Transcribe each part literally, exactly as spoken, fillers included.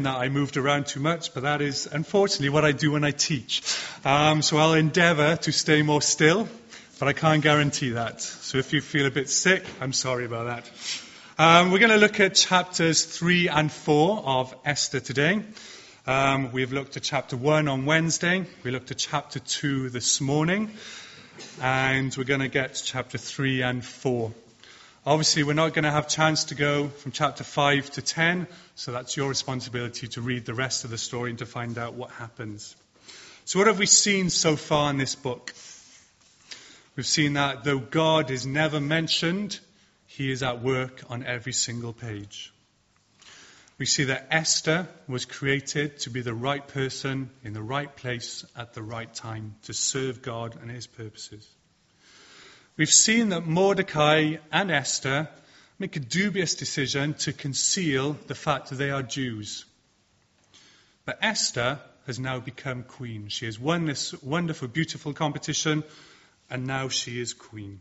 that I moved around too much, but that is unfortunately what I do when I teach. Um, so I'll endeavour to stay more still, but I can't guarantee that. So if you feel a bit sick, I'm sorry about that. Um, we're going to look at chapters three and four of Esther today. Um, we've looked at chapter one on Wednesday. We looked at chapter two this morning. And we're going to get to chapter three and four. Obviously, we're not going to have a chance to go from chapter five to ten, so that's your responsibility to read the rest of the story and to find out what happens. So what have we seen so far in this book? We've seen that though God is never mentioned, he is at work on every single page. We see that Esther was created to be the right person in the right place at the right time to serve God and his purposes. We've seen that Mordecai and Esther make a dubious decision to conceal the fact that they are Jews. But Esther has now become queen. She has won this wonderful, beautiful competition, and now she is queen.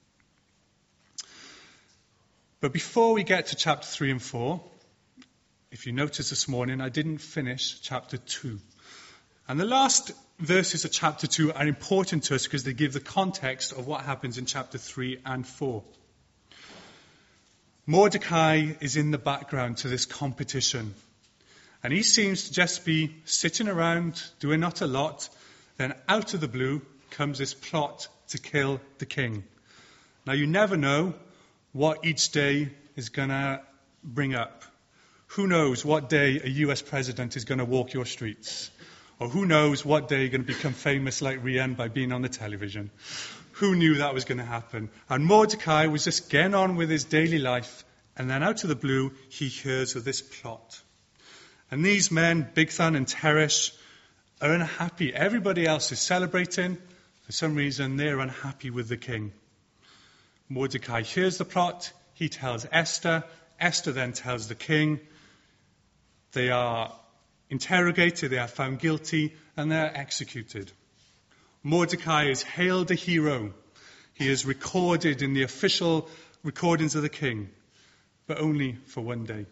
But before we get to chapter three and four, if you notice this morning, I didn't finish chapter two. And the last verses of chapter two are important to us because they give the context of what happens in chapter three and four. Mordecai is in the background to this competition. And he seems to just be sitting around, doing not a lot. Then out of the blue comes this plot to kill the king. Now you never know what each day is going to bring up. Who knows what day a U S president is going to walk your streets? Or who knows what day you're going to become famous like Rian by being on the television? Who knew that was going to happen? And Mordecai was just getting on with his daily life, and then out of the blue, he hears of this plot. And these men, Bigthan and Teresh, are unhappy. Everybody else is celebrating. For some reason, they're unhappy with the king. Mordecai hears the plot. He tells Esther. Esther then tells the king. They are interrogated, they are found guilty, and they are executed. Mordecai is hailed a hero. He is recorded in the official recordings of the king, but only for one day.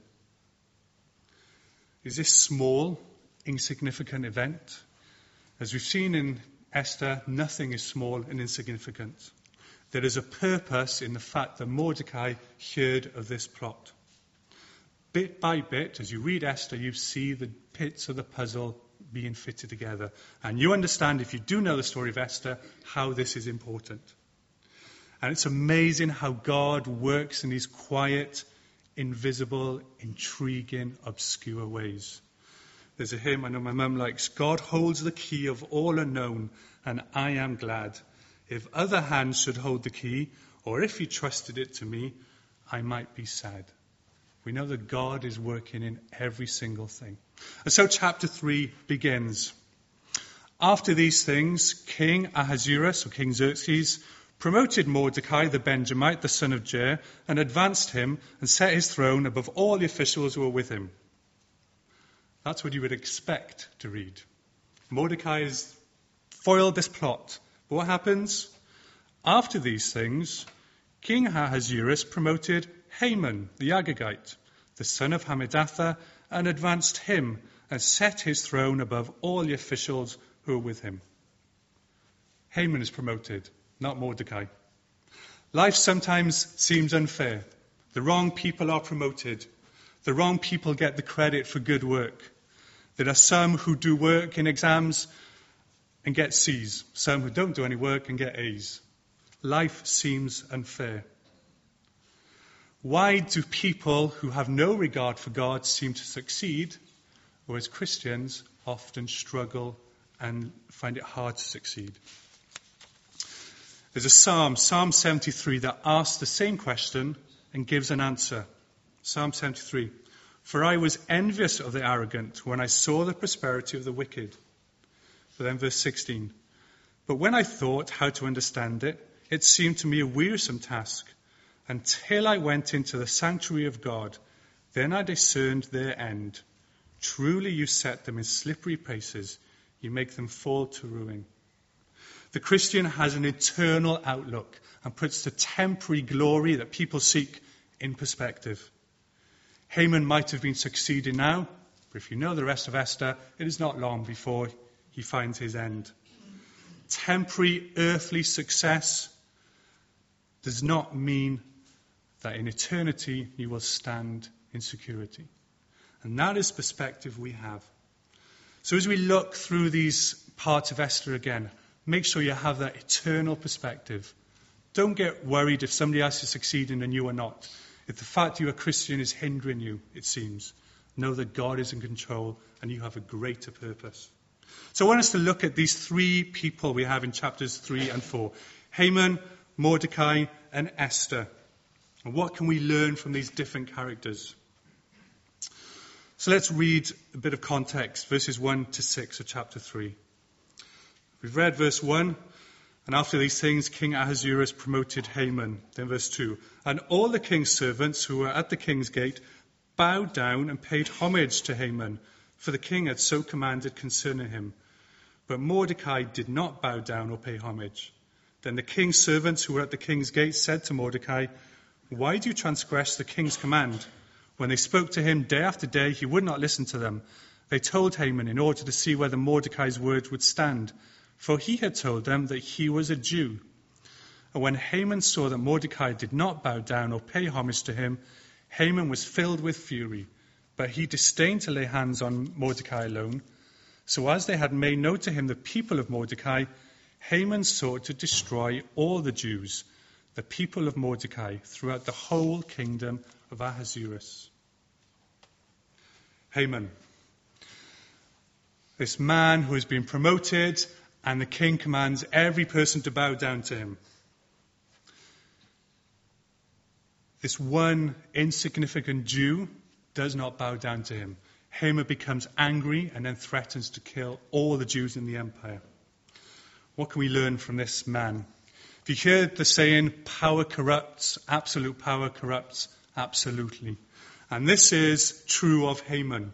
Is this small, insignificant event? As we've seen in Esther, nothing is small and insignificant. There is a purpose in the fact that Mordecai heard of this plot. Bit by bit, as you read Esther, you see the bits of the puzzle being fitted together. And you understand, if you do know the story of Esther, how this is important. And it's amazing how God works in these quiet, invisible, intriguing, obscure ways. There's a hymn I know my mum likes. God holds the key of all unknown, and I am glad. If other hands should hold the key, or if he trusted it to me, I might be sad. We know that God is working in every single thing. And so chapter three begins. After these things, King Ahasuerus, or King Xerxes, promoted Mordecai the Benjamite, the son of Jair, and advanced him and set his throne above all the officials who were with him. That's what you would expect to read. Mordecai has foiled this plot. But what happens? After these things, King Ahasuerus promoted Haman the Agagite, the son of Hammedatha, and advanced him and set his throne above all the officials who were with him. Haman is promoted, not Mordecai. Life sometimes seems unfair. The wrong people are promoted. The wrong people get the credit for good work. There are some who do work in exams and get C's, some who don't do any work and get A's. Life seems unfair. Why do people who have no regard for God seem to succeed, whereas Christians often struggle and find it hard to succeed? There's a psalm, Psalm seventy-three, that asks the same question and gives an answer. Psalm seventy-three. For I was envious of the arrogant when I saw the prosperity of the wicked. But then verse sixteen. But when I thought how to understand it, it seemed to me a wearisome task. Until I went into the sanctuary of God, then I discerned their end. Truly you set them in slippery places. You make them fall to ruin. The Christian has an eternal outlook and puts the temporary glory that people seek in perspective. Haman might have been succeeding now, But if you know the rest of Esther, it is not long before he finds his end. Temporary earthly success does not mean that in eternity you will stand in security. And that is the perspective we have. So as we look through these parts of Esther again, make sure you have that eternal perspective. Don't get worried if somebody else is succeeding and you are not. If the fact you're a Christian is hindering you, it seems, know that God is in control and you have a greater purpose. So I want us to look at these three people we have in chapters three and four. Haman, Mordecai, and Esther. And what can we learn from these different characters? So let's read a bit of context, verses one to six of chapter three. We've read verse one, and after these things King Ahasuerus promoted Haman. Then verse two, and all the king's servants who were at the king's gate bowed down and paid homage to Haman, for the king had so commanded concerning him. But Mordecai did not bow down or pay homage. Then the king's servants who were at the king's gate said to Mordecai, why do you transgress the king's command? When they spoke to him day after day, he would not listen to them. They told Haman in order to see whether Mordecai's word would stand, for he had told them that he was a Jew. And when Haman saw that Mordecai did not bow down or pay homage to him, Haman was filled with fury, but he disdained to lay hands on Mordecai alone. So as they had made known to him the people of Mordecai, Haman sought to destroy all the Jews, the people of Mordecai, throughout the whole kingdom of Ahasuerus. Haman, this man who has been promoted, and the king commands every person to bow down to him. This one insignificant Jew does not bow down to him. Haman becomes angry and then threatens to kill all the Jews in the empire. What can we learn from this man? If you hear the saying, power corrupts, absolute power corrupts absolutely. And this is true of Haman.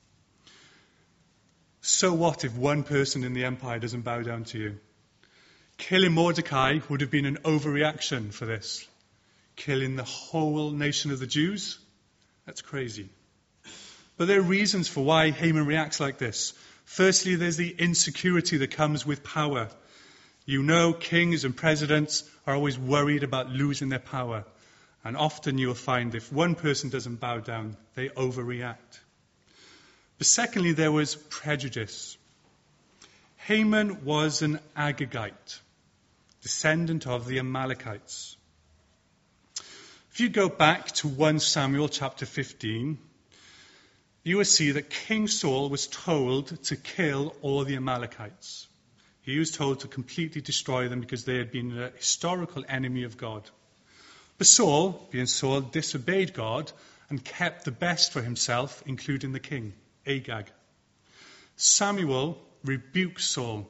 So what if one person in the empire doesn't bow down to you? Killing Mordecai would have been an overreaction for this. Killing the whole nation of the Jews? That's crazy. But there are reasons for why Haman reacts like this. Firstly, there's the insecurity that comes with power. You know, kings and presidents are always worried about losing their power. And often you'll find if one person doesn't bow down, they overreact. But secondly, there was prejudice. Haman was an Agagite, descendant of the Amalekites. If you go back to First Samuel chapter fifteen, you will see that King Saul was told to kill all the Amalekites. He was told to completely destroy them because they had been a historical enemy of God. But Saul, being Saul, disobeyed God and kept the best for himself, including the king, Agag. Samuel rebuked Saul.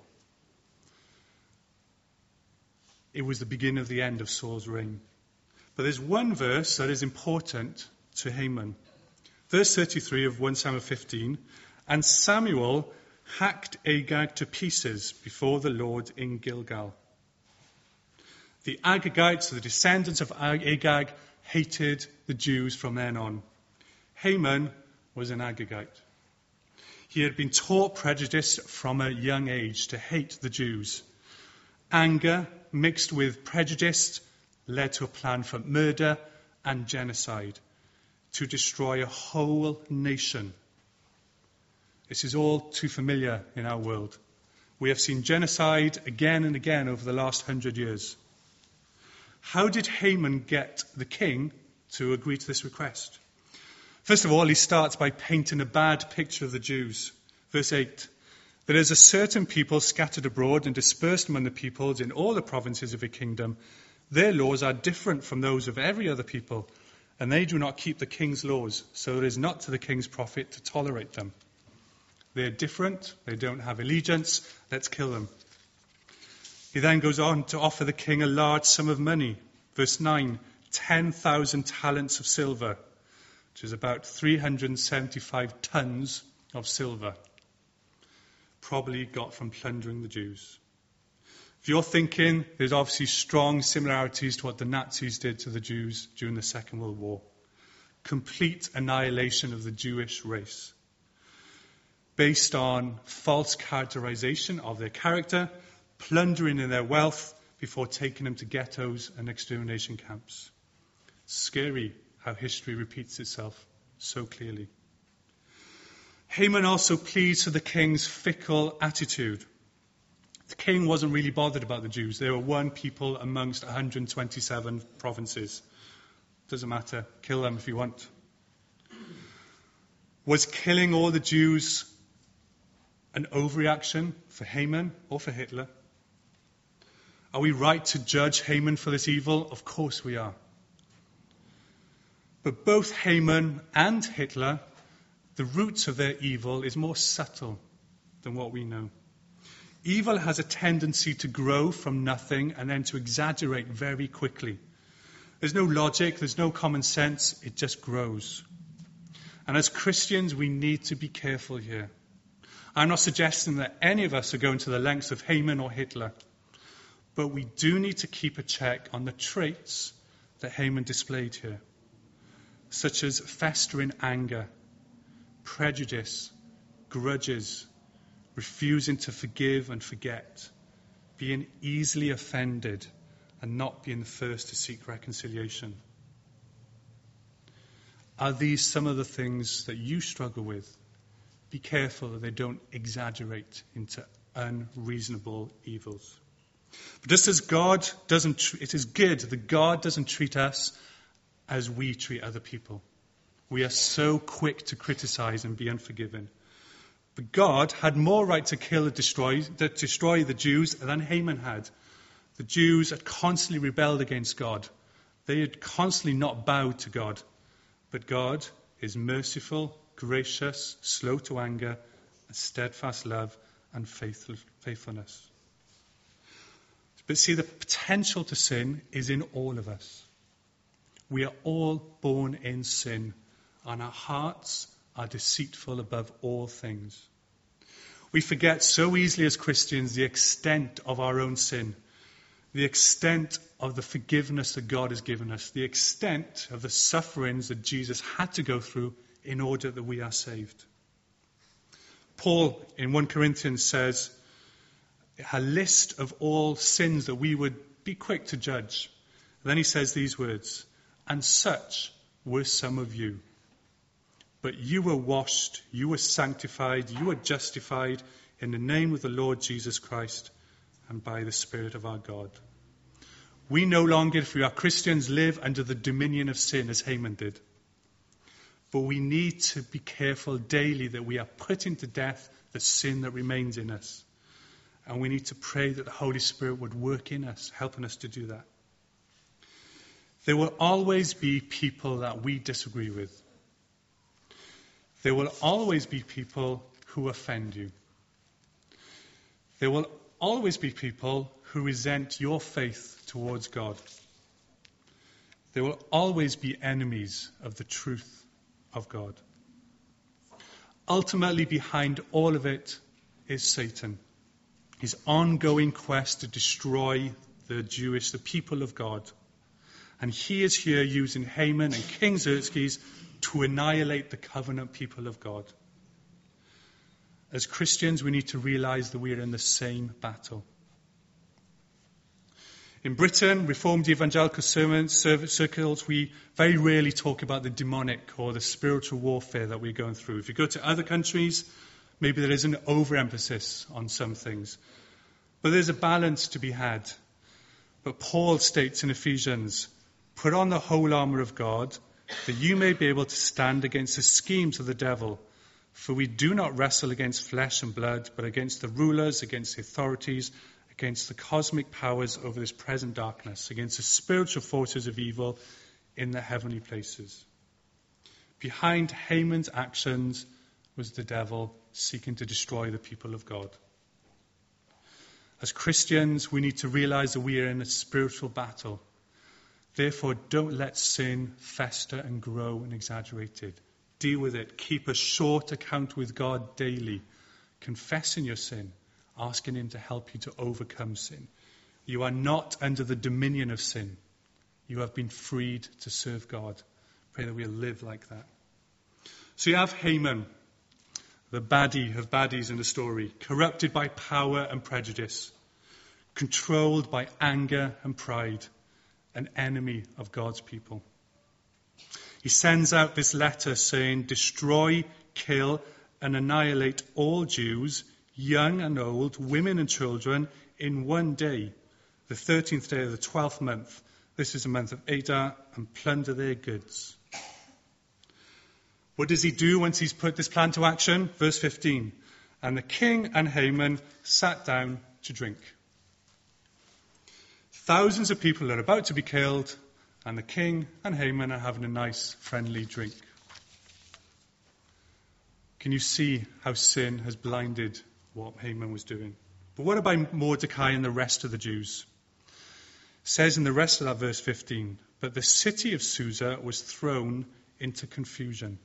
It was the beginning of the end of Saul's reign. But there's one verse that is important to Haman. Verse thirty-three of First Samuel fifteen, and Samuel hacked Agag to pieces before the Lord in Gilgal. The Agagites, the descendants of Agag, hated the Jews from then on. Haman was an Agagite. He had been taught prejudice from a young age to hate the Jews. Anger mixed with prejudice led to a plan for murder and genocide to destroy a whole nation. This is all too familiar in our world. We have seen genocide again and again over the last hundred years. How did Haman get the king to agree to this request? First of all, he starts by painting a bad picture of the Jews. Verse eight, there is a certain people scattered abroad and dispersed among the peoples in all the provinces of a kingdom. Their laws are different from those of every other people, and they do not keep the king's laws, so it is not to the king's profit to tolerate them. They're different, they don't have allegiance, let's kill them. He then goes on to offer the king a large sum of money. Verse nine, ten thousand talents of silver, which is about three hundred seventy-five tons of silver, probably got from plundering the Jews. If you're thinking, there's obviously strong similarities to what the Nazis did to the Jews during the Second World War. Complete annihilation of the Jewish race. based on false characterization of their character, plundering in their wealth before taking them to ghettos and extermination camps. Scary how history repeats itself so clearly. Haman also pleads for the king's fickle attitude. The king wasn't really bothered about the Jews. They were one people amongst one hundred twenty-seven provinces. Doesn't matter. Kill them if you want. Was killing all the Jews an overreaction for Haman or for Hitler? Are we right to judge Haman for this evil? Of course we are. But both Haman and Hitler, the roots of their evil is more subtle than what we know. Evil has a tendency to grow from nothing and then to exaggerate very quickly. There's no logic, there's no common sense, it just grows. And as Christians, we need to be careful here. I'm not suggesting that any of us are going to the lengths of Haman or Hitler, but we do need to keep a check on the traits that Haman displayed here, such as festering anger, prejudice, grudges, refusing to forgive and forget, being easily offended, and not being the first to seek reconciliation. Are these some of the things that you struggle with? Be careful that they don't exaggerate into unreasonable evils. But just as God doesn't, tr- it is good that God doesn't treat us as we treat other people. We are so quick to criticize and be unforgiving. But God had more right to kill and destroy, to destroy the Jews than Haman had. The Jews had constantly rebelled against God. They had constantly not bowed to God. But God is merciful, gracious, slow to anger, and steadfast love and faithful, faithfulness. But see, the potential to sin is in all of us. We are all born in sin, and our hearts are deceitful above all things. We forget so easily as Christians the extent of our own sin, the extent of the forgiveness that God has given us, the extent of the sufferings that Jesus had to go through in order that we are saved. Paul in First Corinthians says a list of all sins that we would be quick to judge. And then he says these words, "And such were some of you. But you were washed, you were sanctified, you were justified in the name of the Lord Jesus Christ and by the Spirit of our God." We no longer, if we are Christians, live under the dominion of sin as Haman did. But we need to be careful daily that we are putting to death the sin that remains in us. And we need to pray that the Holy Spirit would work in us, helping us to do that. There will always be people that we disagree with. There will always be people who offend you. There will always be people who resent your faith towards God. There will always be enemies of the truth of God. Ultimately, behind all of it is Satan. His ongoing quest to destroy the Jewish, the people of God. And he is here using Haman and King Xerxes to annihilate the covenant people of God. As Christians, we need to realize that we are in the same battle. In Britain, Reformed evangelical sermon circles, we very rarely talk about the demonic or the spiritual warfare that we're going through. If you go to other countries, maybe there is an overemphasis on some things. But there's a balance to be had. But Paul states in Ephesians, "Put on the whole armor of God, that you may be able to stand against the schemes of the devil. For we do not wrestle against flesh and blood, but against the rulers, against the authorities, against the cosmic powers over this present darkness, against the spiritual forces of evil in the heavenly places." Behind Haman's actions was the devil seeking to destroy the people of God. As Christians, we need to realize that we are in a spiritual battle. Therefore, don't let sin fester and grow and exaggerate it. Deal with it. Keep a short account with God daily. Confessing your sin. Asking him to help you to overcome sin. You are not under the dominion of sin. You have been freed to serve God. Pray that we'll live like that. So you have Haman, the baddie of baddies in the story, corrupted by power and prejudice, controlled by anger and pride, an enemy of God's people. He sends out this letter saying, destroy, kill, and annihilate all Jews, young and old, women and children, in one day, the thirteenth day of the twelfth month. This is the month of Adar, and plunder their goods. What does he do once he's put this plan to action? Verse fifteen. And the king and Haman sat down to drink. Thousands of people are about to be killed, and the king and Haman are having a nice, friendly drink. Can you see how sin has blinded what Haman was doing? But what about Mordecai and the rest of the Jews? It says in the rest of that verse fifteen, but the city of Susa was thrown into confusion.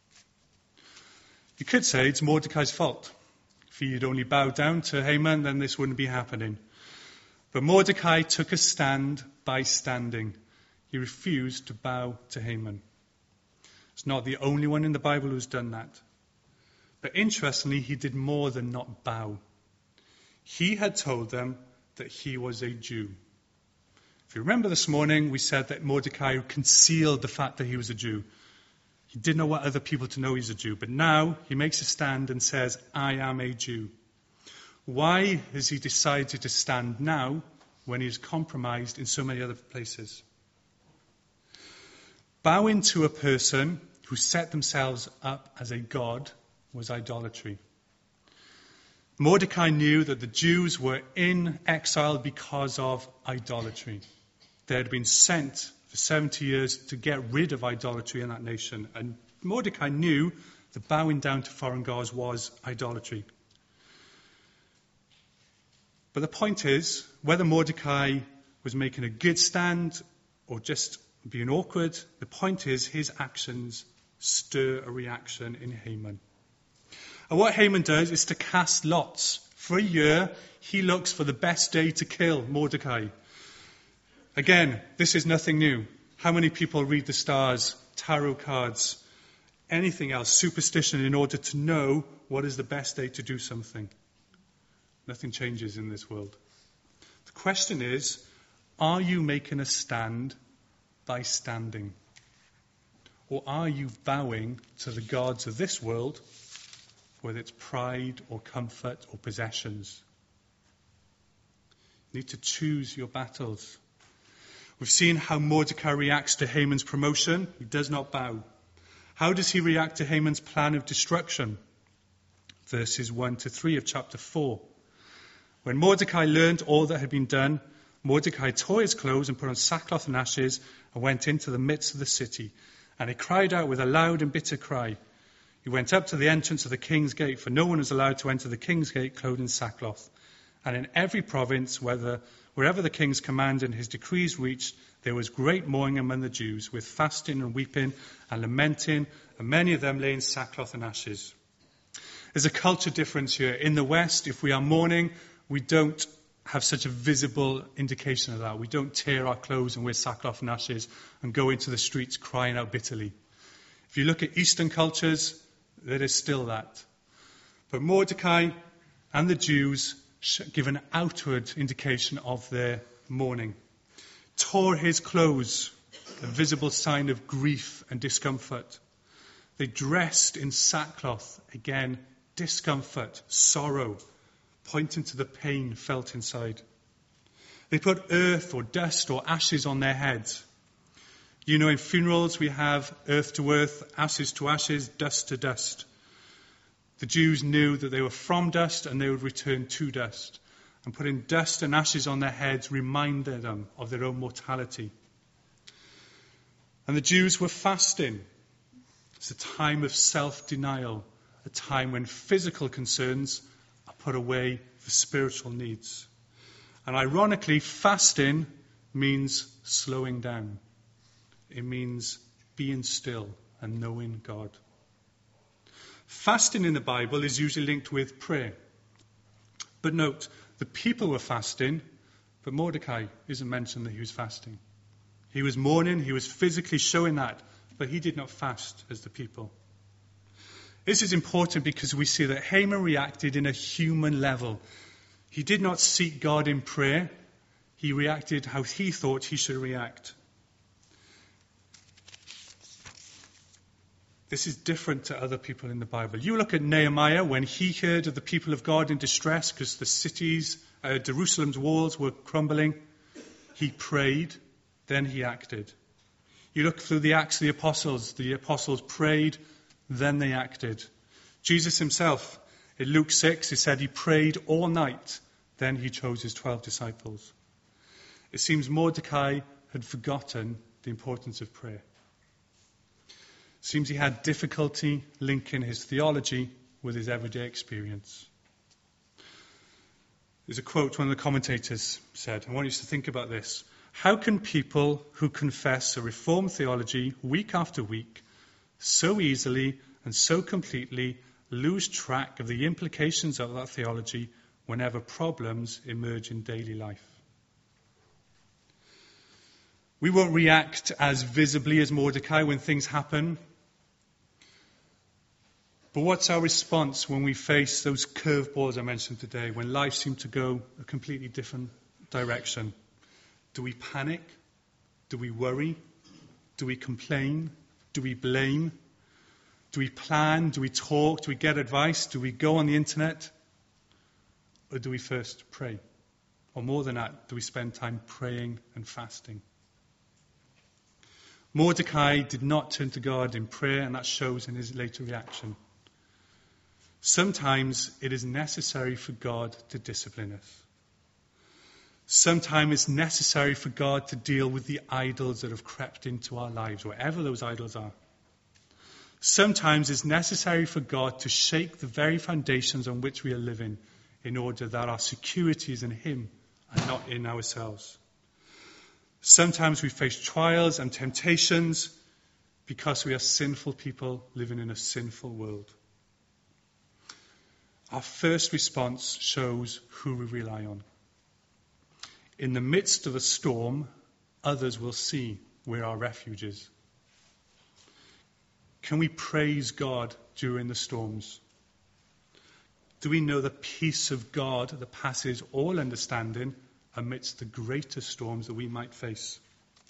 You could say it's Mordecai's fault. If he had only bowed down to Haman, then this wouldn't be happening. But Mordecai took a stand by standing. He refused to bow to Haman. It's not the only one in the Bible who's done that. But interestingly, he did more than not bow. He had told them that he was a Jew. If you remember this morning, we said that Mordecai concealed the fact that he was a Jew. He didn't want other people to know he's a Jew. But now he makes a stand and says, I am a Jew. Why has he decided to stand now when he is compromised in so many other places? Bowing to a person who set themselves up as a god was idolatry. Mordecai knew that the Jews were in exile because of idolatry. They had been sent for seventy years to get rid of idolatry in that nation. And Mordecai knew that bowing down to foreign gods was idolatry. But the point is, whether Mordecai was making a good stand or just being awkward, the point is his actions stir a reaction in Haman. And what Haman does is to cast lots. For a year, he looks for the best day to kill Mordecai. Again, this is nothing new. How many people read the stars, tarot cards, anything else, superstition, in order to know what is the best day to do something? Nothing changes in this world. The question is, are you making a stand by standing? Or are you bowing to the gods of this world, whether it's pride or comfort or possessions? You need to choose your battles. We've seen how Mordecai reacts to Haman's promotion. He does not bow. How does he react to Haman's plan of destruction? Verses one to three of chapter four. When Mordecai learned all that had been done, Mordecai tore his clothes and put on sackcloth and ashes and went into the midst of the city. And he cried out with a loud and bitter cry. He went up to the entrance of the king's gate, for no one was allowed to enter the king's gate clothed in sackcloth. And in every province, whether, wherever the king's command and his decrees reached, there was great mourning among the Jews, with fasting and weeping and lamenting, and many of them lay in sackcloth and ashes. There's a culture difference here. In the West, if we are mourning, we don't have such a visible indication of that. We don't tear our clothes and wear sackcloth and ashes and go into the streets crying out bitterly. If you look at Eastern cultures, there is still that. But Mordecai and the Jews give an outward indication of their mourning. Tore his clothes, a visible sign of grief and discomfort. They dressed in sackcloth, again, discomfort, sorrow, pointing to the pain felt inside. They put earth or dust or ashes on their heads. You know, in funerals we have earth to earth, ashes to ashes, dust to dust. The Jews knew that they were from dust and they would return to dust. And putting dust and ashes on their heads reminded them of their own mortality. And the Jews were fasting. It's a time of self-denial, a time when physical concerns are put away for spiritual needs. And ironically, fasting means slowing down. It means being still and knowing God. Fasting in the Bible is usually linked with prayer. But note, the people were fasting, but Mordecai isn't mentioned that he was fasting. He was mourning, he was physically showing that, but he did not fast as the people. This is important because we see that Haman reacted in a human level. He did not seek God in prayer. He reacted how he thought he should react. This is different to other people in the Bible. You look at Nehemiah when he heard of the people of God in distress because the cities, uh, Jerusalem's walls were crumbling. He prayed, then he acted. You look through the Acts of the Apostles. The Apostles prayed, then they acted. Jesus himself, in Luke six, he said he prayed all night, then he chose his twelve disciples. It seems Mordecai had forgotten the importance of prayer. It seems he had difficulty linking his theology with his everyday experience. There's a quote one of the commentators said. I want you to think about this. How can people who confess a reformed theology week after week so easily and so completely lose track of the implications of that theology whenever problems emerge in daily life? We won't react as visibly as Mordecai when things happen. But what's our response when we face those curveballs I mentioned today, when life seems to go a completely different direction? Do we panic? Do we worry? Do we complain? Do we blame? Do we plan? Do we talk? Do we get advice? Do we go on the internet? Or do we first pray? Or more than that, do we spend time praying and fasting? Mordecai did not turn to God in prayer, and that shows in his later reaction. Sometimes it is necessary for God to discipline us. Sometimes it's necessary for God to deal with the idols that have crept into our lives, wherever those idols are. Sometimes it's necessary for God to shake the very foundations on which we are living in order that our security is in Him and not in ourselves. Sometimes we face trials and temptations because we are sinful people living in a sinful world. Our first response shows who we rely on. In the midst of a storm, others will see where our refuge is. Can we praise God during the storms? Do we know the peace of God that passes all understanding amidst the greatest storms that we might face?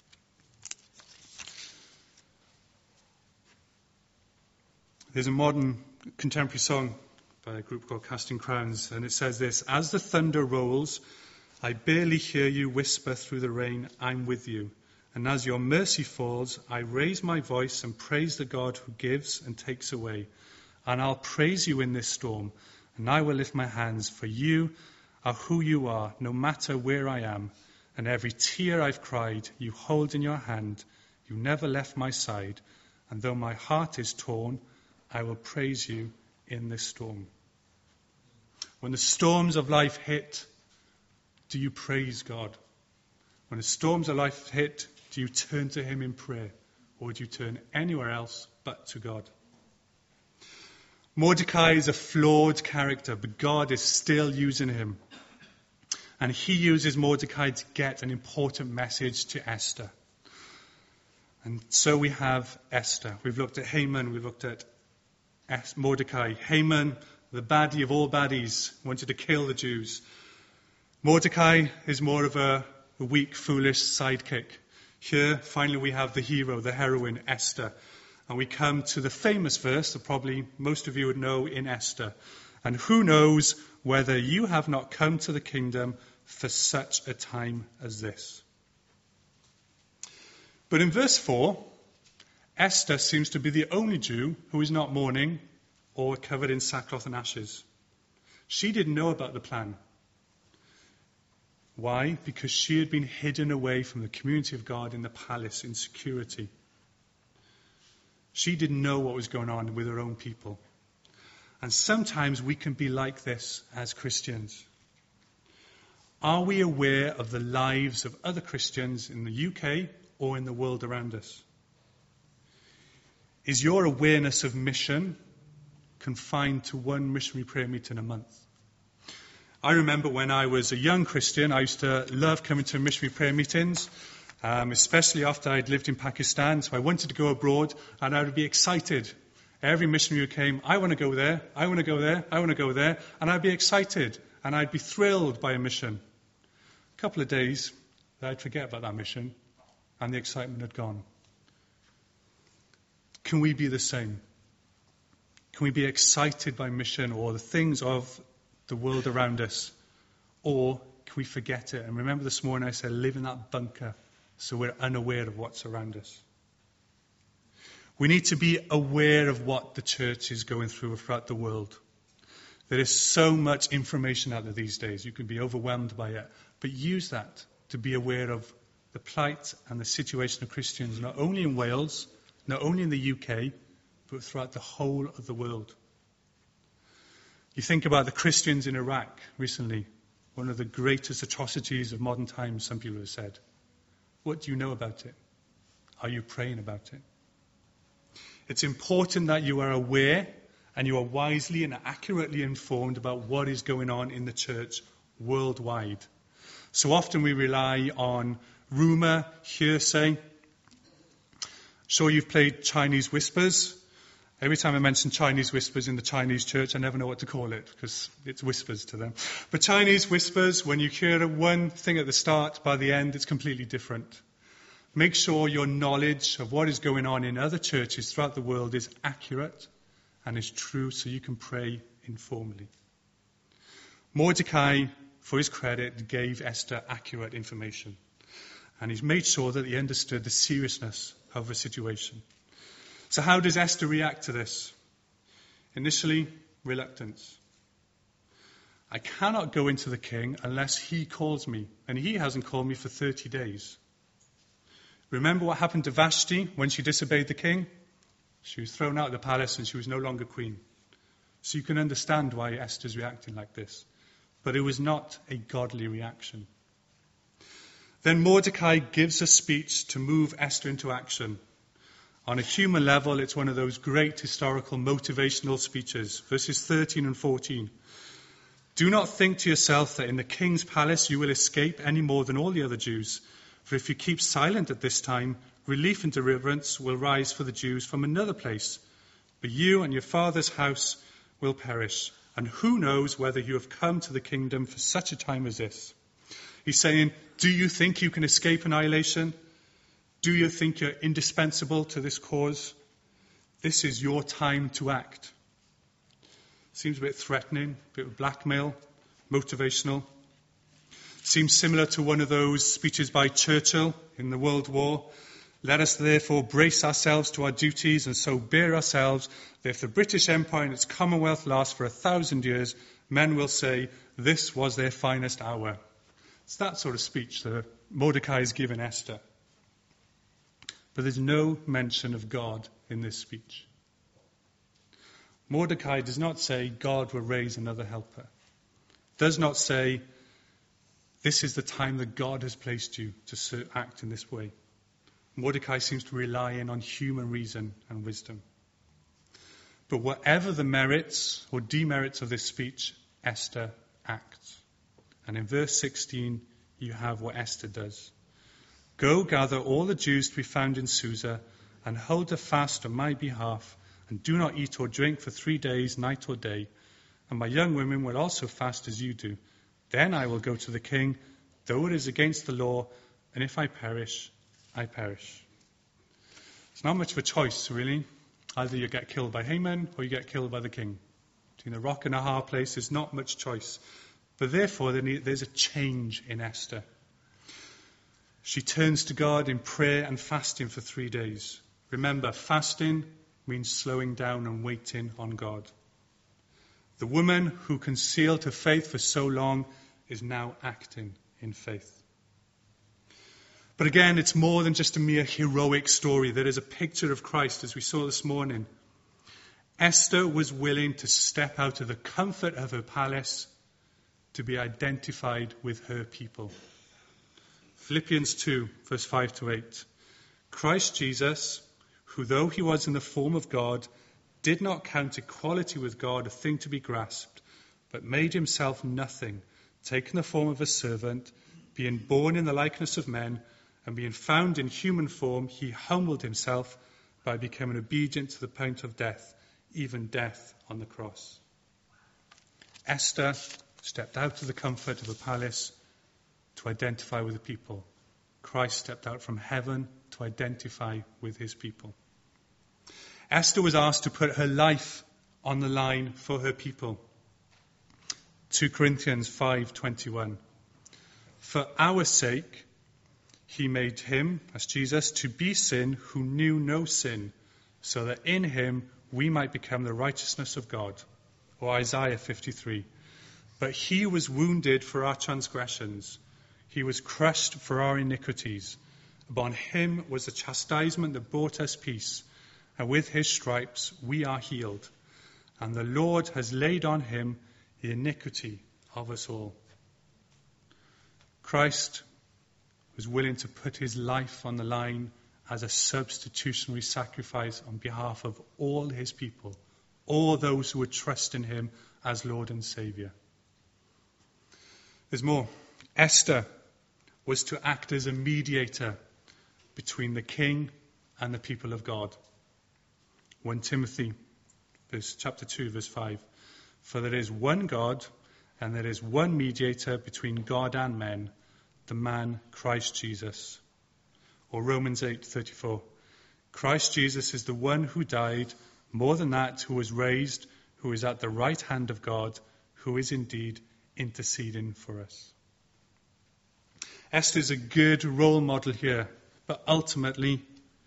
There's a modern contemporary song by a group called Casting Crowns, and it says this: as the thunder rolls, I barely hear you whisper through the rain, I'm with you. And as your mercy falls, I raise my voice and praise the God who gives and takes away. And I'll praise you in this storm, and I will lift my hands, for you are who you are, no matter where I am. And every tear I've cried, you hold in your hand. You never left my side. And though my heart is torn, I will praise you in this storm. When the storms of life hit, do you praise God? When the storms of life hit, do you turn to Him in prayer? Or do you turn anywhere else but to God? Mordecai is a flawed character, but God is still using him. And He uses Mordecai to get an important message to Esther. And so we have Esther. We've looked at Haman, we've looked at Mordecai. Haman, the baddie of all baddies, wanted to kill the Jews. Mordecai is more of a, a weak, foolish sidekick. Here, finally, we have the hero, the heroine, Esther. And we come to the famous verse that probably most of you would know in Esther. And who knows whether you have not come to the kingdom for such a time as this. But in verse four, Esther seems to be the only Jew who is not mourning or covered in sackcloth and ashes. She didn't know about the plan. Why? Because she had been hidden away from the community of God in the palace in security. She didn't know what was going on with her own people. And sometimes we can be like this as Christians. Are we aware of the lives of other Christians in the U K or in the world around us? Is your awareness of mission confined to one missionary prayer meeting a month? I remember when I was a young Christian, I used to love coming to missionary prayer meetings, um, especially after I'd lived in Pakistan. So I wanted to go abroad, and I would be excited Every missionary who came, I want to go there, I want to go there, I want to go there, and I'd be excited, and I'd be thrilled by a mission. A couple of days, I'd forget about that mission, and the excitement had gone. Can we be the same? Can we be excited by mission or the things of the world around us? Or can we forget it? And remember this morning I said, live in that bunker so we're unaware of what's around us. We need to be aware of what the church is going through throughout the world. There is so much information out there these days. You can be overwhelmed by it. But use that to be aware of the plight and the situation of Christians, not only in Wales, not only in the U K, but throughout the whole of the world. You think about the Christians in Iraq recently, one of the greatest atrocities of modern times, some people have said. What do you know about it? Are you praying about it? It's important that you are aware and you are wisely and accurately informed about what is going on in the church worldwide. So often we rely on rumour, hearsay. Sure, you've played Chinese whispers. Every time I mention Chinese whispers in the Chinese church, I never know what to call it because it's whispers to them. But Chinese whispers, when you hear one thing at the start, by the end, it's completely different. Make sure your knowledge of what is going on in other churches throughout the world is accurate and is true so you can pray informally. Mordecai, for his credit, gave Esther accurate information. And he's made sure that he understood the seriousness of the situation. So how does Esther react to this? Initially, reluctance. I cannot go into the king unless he calls me, and he hasn't called me for thirty days. Remember what happened to Vashti when she disobeyed the king? She was thrown out of the palace and she was no longer queen. So you can understand why Esther's reacting like this. But it was not a godly reaction. Then Mordecai gives a speech to move Esther into action. On a human level, it's one of those great historical motivational speeches. Verses thirteen and fourteen. Do not think to yourself that in the king's palace you will escape any more than all the other Jews. For if you keep silent at this time, relief and deliverance will rise for the Jews from another place. But you and your father's house will perish. And who knows whether you have come to the kingdom for such a time as this? He's saying, do you think you can escape annihilation? Do you think you're indispensable to this cause? This is your time to act. Seems a bit threatening, a bit of blackmail, motivational. Seems similar to one of those speeches by Churchill in the World War. Let us therefore brace ourselves to our duties and so bear ourselves that if the British Empire and its Commonwealth lasts for a thousand years, men will say this was their finest hour. It's that sort of speech that Mordecai has given Esther. But there's no mention of God in this speech. Mordecai does not say God will raise another helper. Does not say this is the time that God has placed you to act in this way. Mordecai seems to rely in on human reason and wisdom. But whatever the merits or demerits of this speech, Esther acts. And in verse sixteen, you have what Esther does. Go gather all the Jews to be found in Susa and hold a fast on my behalf and do not eat or drink for three days, night or day. And my young women will also fast as you do. Then I will go to the king, though it is against the law, and if I perish, I perish. It's not much of a choice, really. Either you get killed by Haman or you get killed by the king. Between a rock and a hard place, there's not much choice. But therefore, there's a change in Esther. She turns to God in prayer and fasting for three days. Remember, fasting means slowing down and waiting on God. The woman who concealed her faith for so long is now acting in faith. But again, it's more than just a mere heroic story. There is a picture of Christ, as we saw this morning. Esther was willing to step out of the comfort of her palace to be identified with her people. Philippians two, verse five to eight. Christ Jesus, who though he was in the form of God, did not count equality with God a thing to be grasped, but made himself nothing, taking the form of a servant, being born in the likeness of men, and being found in human form, he humbled himself by becoming obedient to the point of death, even death on the cross. Esther stepped out of the comfort of a palace to identify with the people. Christ stepped out from heaven to identify with his people. Esther was asked to put her life on the line for her people. Second Corinthians five twenty-one. For our sake, he made him, as Jesus, to be sin who knew no sin, so that in him we might become the righteousness of God. Or Isaiah fifty-three. But he was wounded for our transgressions. He was crushed for our iniquities. Upon him was the chastisement that brought us peace, and with his stripes we are healed. And the Lord has laid on him the iniquity of us all. Christ was willing to put his life on the line as a substitutionary sacrifice on behalf of all his people, all those who would trust in him as Lord and Saviour. There's more. Esther was to act as a mediator between the king and the people of God. First Timothy verse, chapter two, verse five. For there is one God, and there is one mediator between God and men, the man Christ Jesus. Or Romans eight thirty-four. Christ Jesus is the one who died, more than that, who was raised, who is at the right hand of God, who is indeed interceding for us. Esther is a good role model here, but ultimately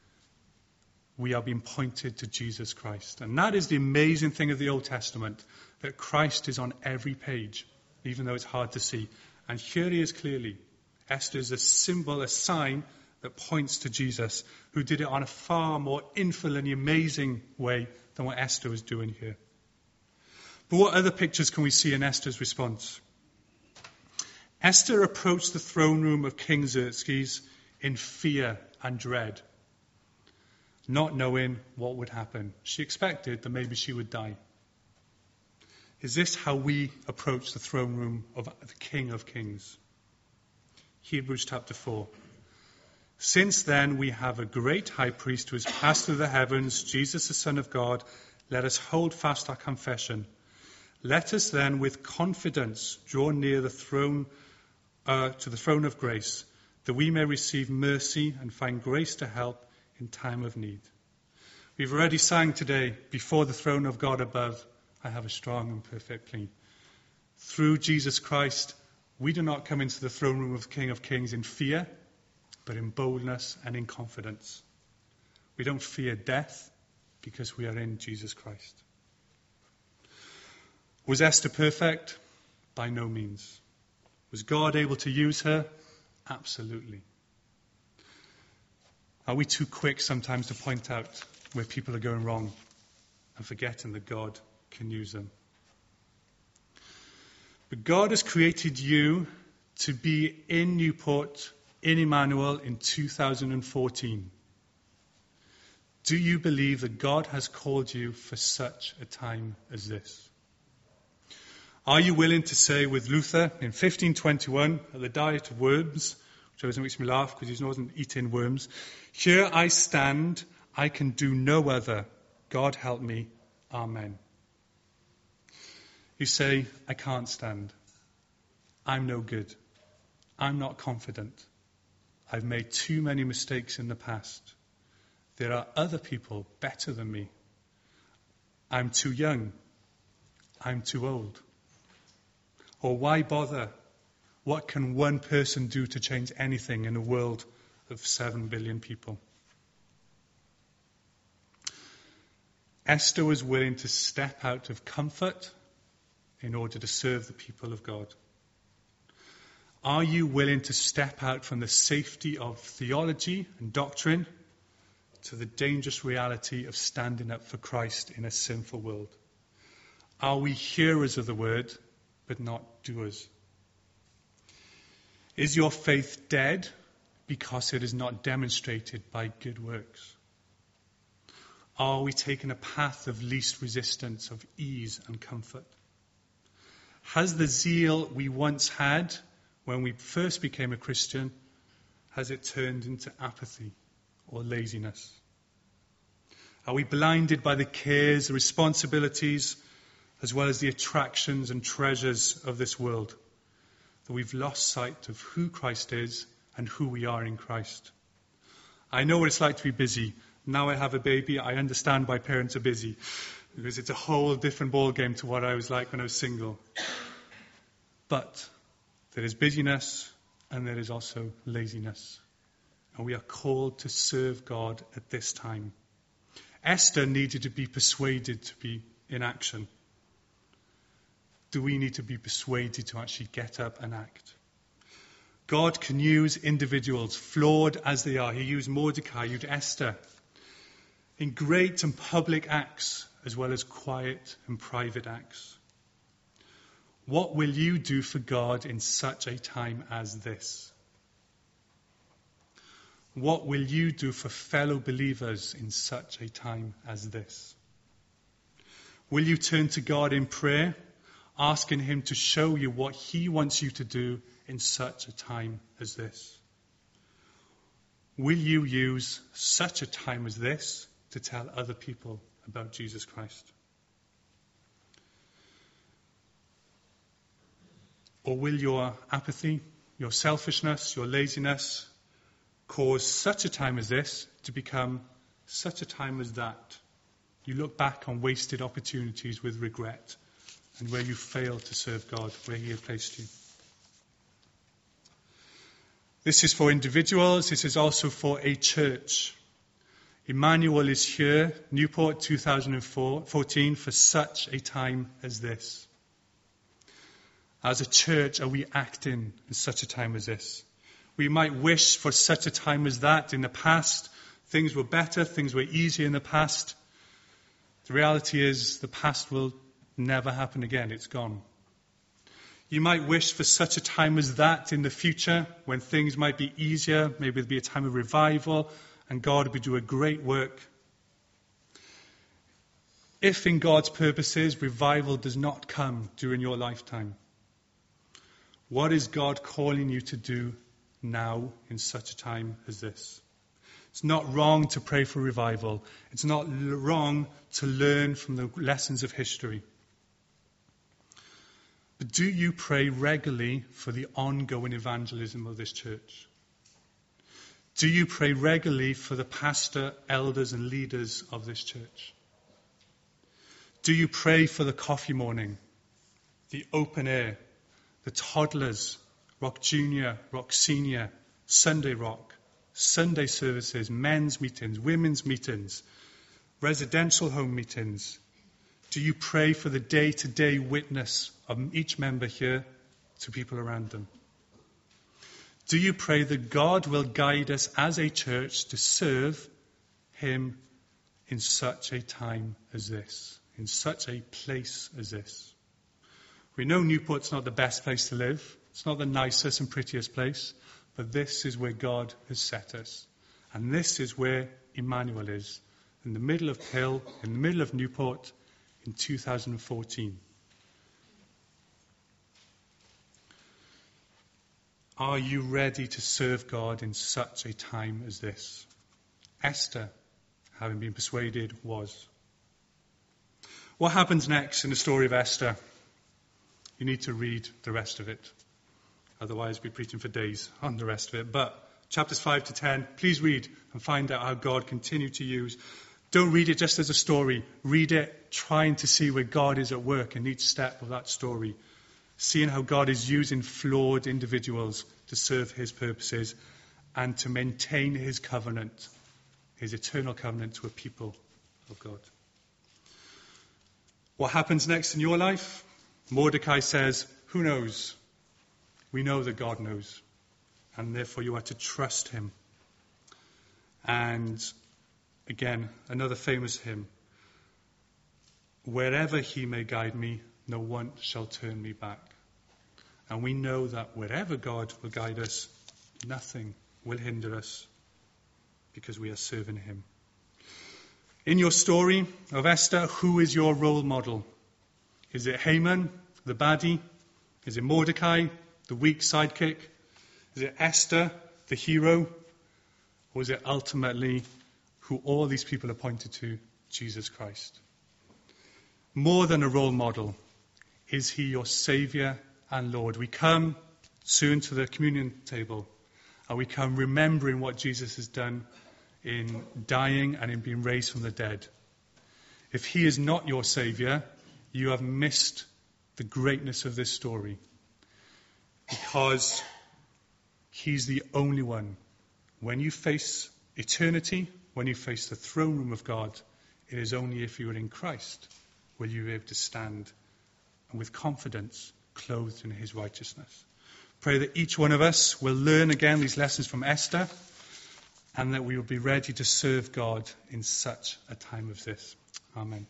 we are being pointed to Jesus Christ. And that is the amazing thing of the Old Testament, that Christ is on every page, even though it's hard to see. And here he is clearly. Esther is a symbol, a sign that points to Jesus, who did it on a far more infinitely amazing way than what Esther was doing here. But what other pictures can we see in Esther's response? Esther approached the throne room of King Xerxes in fear and dread, not knowing what would happen. She expected that maybe she would die. Is this how we approach the throne room of the King of Kings? Hebrews chapter four. Since then we have a great high priest who has passed through the heavens, Jesus the Son of God. Let us hold fast our confession. Let us then with confidence draw near the throne, uh, to the throne of grace, that we may receive mercy and find grace to help in time of need. We've already sang today, before the throne of God above, I have a strong and perfect plea. Through Jesus Christ, we do not come into the throne room of the King of Kings in fear, but in boldness and in confidence. We don't fear death because we are in Jesus Christ. Was Esther perfect? By no means. Was God able to use her? Absolutely. Are we too quick sometimes to point out where people are going wrong and forgetting that God can use them? But God has created you to be in Newport, in Emmanuel, in two thousand fourteen. Do you believe that God has called you for such a time as this? Are you willing to say with Luther in fifteen twenty-one at the Diet of Worms, which always makes me laugh because he wasn't eating worms, here I stand, I can do no other. God help me. Amen. You say, I can't stand. I'm no good. I'm not confident. I've made too many mistakes in the past. There are other people better than me. I'm too young. I'm too old. Or why bother? What can one person do to change anything in a world of seven billion people? Esther was willing to step out of comfort in order to serve the people of God. Are you willing to step out from the safety of theology and doctrine to the dangerous reality of standing up for Christ in a sinful world? Are we hearers of the word, but not doers? Is your faith dead because it is not demonstrated by good works? Are we taking a path of least resistance, of ease and comfort? Has the zeal we once had when we first became a Christian, has it turned into apathy or laziness? Are we blinded by the cares, the responsibilities, as well as the attractions and treasures of this world, that we've lost sight of who Christ is and who we are in Christ? I know what it's like to be busy. Now I have a baby, I understand why parents are busy, because it's a whole different ballgame to what I was like when I was single. But there is busyness and there is also laziness. And we are called to serve God at this time. Esther needed to be persuaded to be in action. Do we need to be persuaded to actually get up and act? God can use individuals, flawed as they are. He used Mordecai, he used Esther, in great and public acts, as well as quiet and private acts. What will you do for God in such a time as this? What will you do for fellow believers in such a time as this? Will you turn to God in prayer, asking him to show you what he wants you to do in such a time as this? Will you use such a time as this to tell other people about Jesus Christ? Or will your apathy, your selfishness, your laziness cause such a time as this to become such a time as that? You look back on wasted opportunities with regret and where you failed to serve God where he had placed you. This is for individuals. This is also for a church. Emmanuel is here, Newport two thousand fourteen, for such a time as this. As a church, are we acting in such a time as this? We might wish for such a time as that in the past. Things were better, things were easier in the past. The reality is the past will never happen again. It's gone. You might wish for such a time as that in the future, when things might be easier, maybe there'll be a time of revival, and God will do a great work. If in God's purposes, revival does not come during your lifetime, what is God calling you to do now in such a time as this? It's not wrong to pray for revival. It's not wrong to learn from the lessons of history. But do you pray regularly for the ongoing evangelism of this church? Do you pray regularly for the pastor, elders and leaders of this church? Do you pray for the coffee morning, the open air, the toddlers, Rock Junior, Rock Senior, Sunday Rock, Sunday services, men's meetings, women's meetings, residential home meetings? Do you pray for the day-to-day witness of each member here to people around them? Do you pray that God will guide us as a church to serve him in such a time as this, in such a place as this? We know Newport's not the best place to live. It's not the nicest and prettiest place, but this is where God has set us. And this is where Emmanuel is, in the middle of Hill, in the middle of Newport, in two thousand fourteen. Are you ready to serve God in such a time as this? Esther, having been persuaded, was. What happens next in the story of Esther? You need to read the rest of it. Otherwise, we'll be preaching for days on the rest of it. But chapters five to ten, please read and find out how God continued to use. Don't read it just as a story. Read it trying to see where God is at work in each step of that story. Seeing how God is using flawed individuals to serve his purposes and to maintain his covenant, his eternal covenant to a people of God. What happens next in your life? Mordecai says, who knows? We know that God knows. And therefore you are to trust him. And again, another famous hymn. Wherever he may guide me, no one shall turn me back. And we know that wherever God will guide us, nothing will hinder us because we are serving him. In your story of Esther, who is your role model? Is it Haman, the baddie? Is it Mordecai, the weak sidekick? Is it Esther, the hero? Or is it ultimately who all these people are pointed to, Jesus Christ. More than a role model, is he your Saviour and Lord? We come soon to the communion table, and we come remembering what Jesus has done in dying and in being raised from the dead. If he is not your Saviour, you have missed the greatness of this story, because he's the only one. When you face eternity, when you face the throne room of God, it is only if you are in Christ will you be able to stand and with confidence clothed in his righteousness. Pray that each one of us will learn again these lessons from Esther, and that we will be ready to serve God in such a time of this. Amen.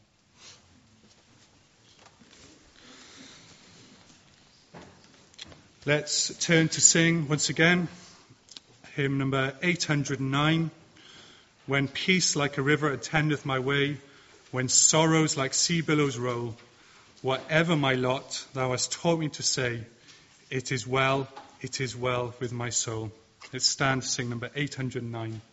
Let's turn to sing once again hymn number eight hundred nine. When peace like a river attendeth my way, when sorrows like sea billows roll, whatever my lot, thou hast taught me to say, it is well, it is well with my soul. Let's stand to sing number eight hundred nine.